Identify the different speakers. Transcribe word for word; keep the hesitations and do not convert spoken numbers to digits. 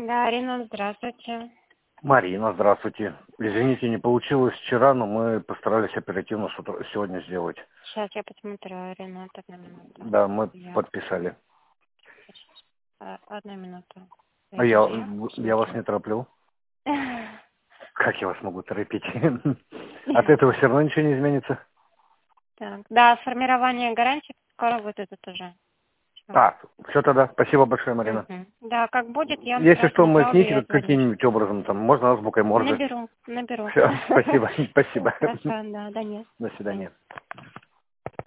Speaker 1: Да, Арина, здравствуйте.
Speaker 2: Марина, здравствуйте. Извините, не получилось вчера, но мы постарались оперативно с утра- сегодня сделать.
Speaker 1: Сейчас я посмотрю, Арина, одну минуту.
Speaker 2: Да, мы
Speaker 1: Я...
Speaker 2: подписали.
Speaker 1: А, Одну минуту.
Speaker 2: А я,
Speaker 1: Я,
Speaker 2: я вас не тороплю. Как я вас могу торопить? От этого все равно ничего не изменится?
Speaker 1: Так, да, формирование гарантии скоро будет это уже.
Speaker 2: А, все тогда. Спасибо большое, Марина.
Speaker 1: Угу. Да, как будет, я вам
Speaker 2: Если
Speaker 1: сразу
Speaker 2: что, мы с
Speaker 1: направлю
Speaker 2: ней
Speaker 1: и отзвонюсь.
Speaker 2: каким-нибудь образом, там, можно азбукой Морзе.
Speaker 1: Наберу, наберу.
Speaker 2: Все, спасибо, спасибо.
Speaker 1: Хорошо, да, да, нет.
Speaker 2: До свидания.